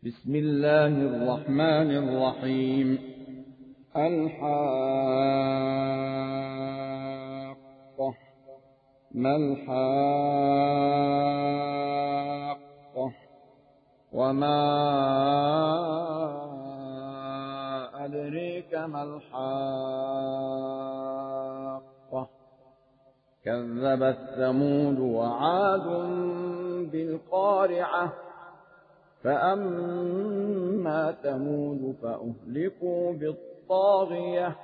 بسم الله الرحمن الرحيم. الحاقة ما الحاقة وما أدريك ما الحاقة كذبت ثمود وعاد بالقارعة فأما ثمود فأهلكوا بالطاغية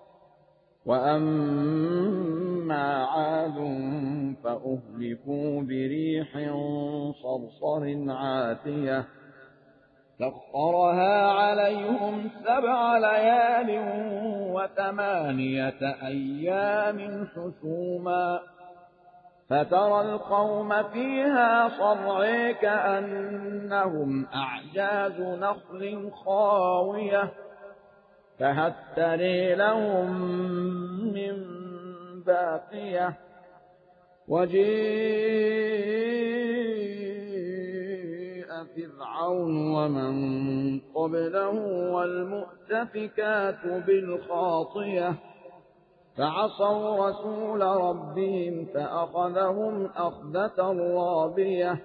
وأما عاد فأهلكوا بريح صرصر عاتية سخرها عليهم 7 ليال و8 أيام حسوما فترى القوم فيها صرعى كأنهم أعجاز نخل خاوية فهل ترى لهم من باقية وجيء فرعون ومن قبله والمؤتفكات بالخاطية فعصوا رسول ربهم فأخذهم أخذة رابية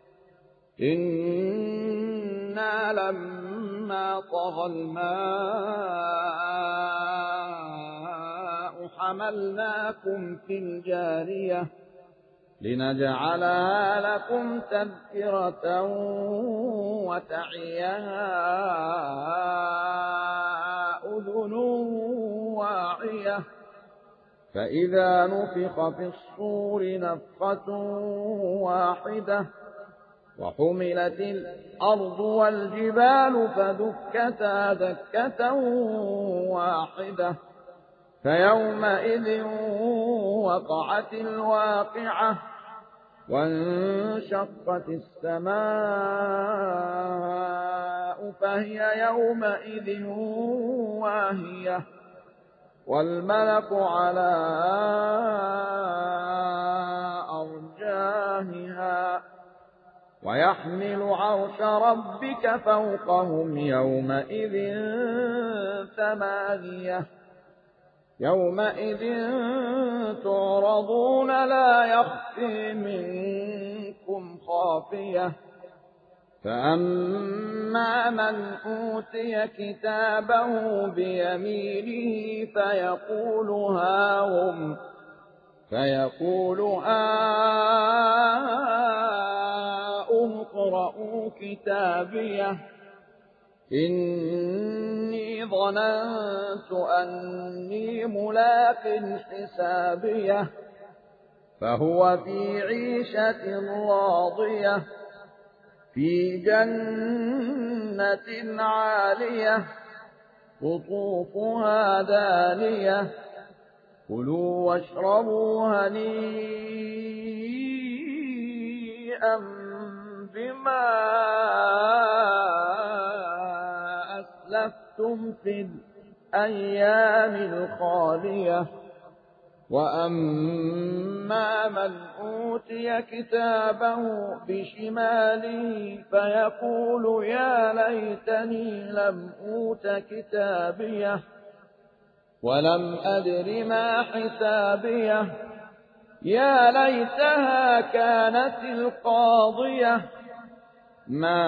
إنا لما طغى الماء حملناكم في الجارية لنجعلها لكم تذكرة وتعيها أذن واعية فإذا نفخ في الصور نفخة واحدة وحملت الأرض والجبال فدكتا دكة واحدة فيومئذ وقعت الواقعة وانشقت السماء فهي يومئذ واهية والملك على أرجائها ويحمل عرش ربك فوقهم يومئذ 8 يومئذ تعرضون لا يخفي منكم خافية فأما من أوتي كتابه بيمينه فيقول هاؤم اقرءوا كتابيه إني ظننت أني ملاق حسابيه فهو في عيشة راضية في جنة عالية قطوفها دانية كلوا واشربوا هنيئا بما أسلفتم في الأيام الخالية وأما من أوتي كتابه بشماله فيقول يا ليتني لم أوت كتابيه ولم أدر ما حسابيه يا ليتها كانت القاضية ما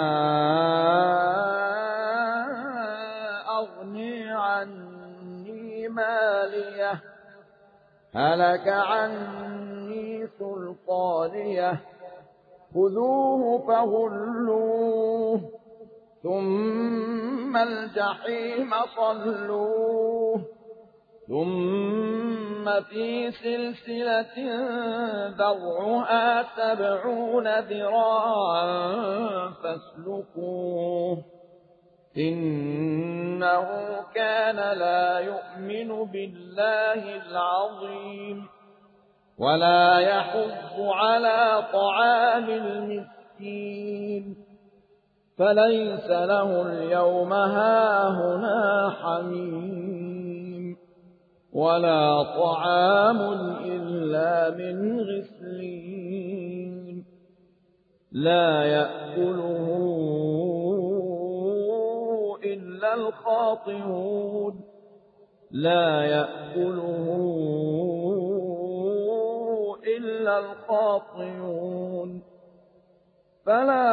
أغني عني ماليه هلك عني سلطانيه خذوه فغلوه ثم الجحيم صلوه ثم في سلسلة ذرعها 70 ذراعا فاسلكوه إنه كان لا يؤمن بالله العظيم ولا يحض على طعام المسكين فليس له اليوم هاهنا حميم ولا طعام إلا من غسلين لا يأكله إلا الخاطئون لا يأكله إلا الخاطئون فلا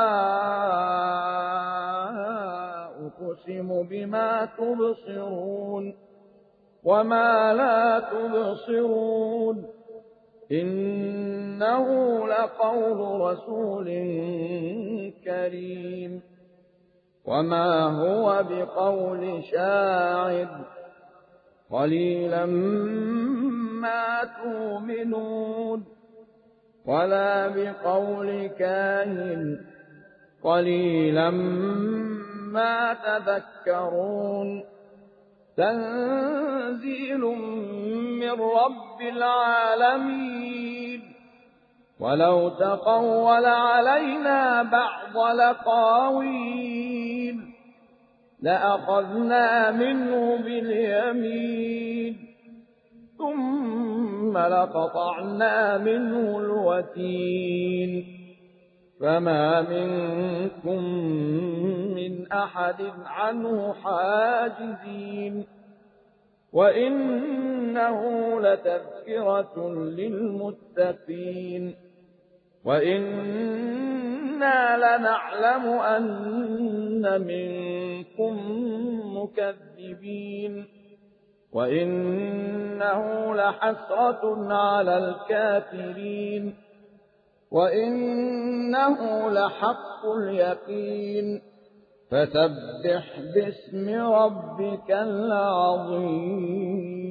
أقسم بما تبصرون وما لا تبصرون إنه لقول رسول كريم وما هو بقول شاعر قليلا ما تؤمنون ولا بقول كاهن قليلا ما تذكرون تنزيل من رب العالمين ولو تقول علينا بعض الأقاويل لأخذنا منه باليمين ثم لقطعنا منه الوتين فما منكم من أحد عنه حاجزين وإنه لتذكرة للمتقين وإنا لنعلم أن منكم مكذبين وإنه لحسرة على الكافرين وإنه لحق اليقين فسبح باسم ربك العظيم.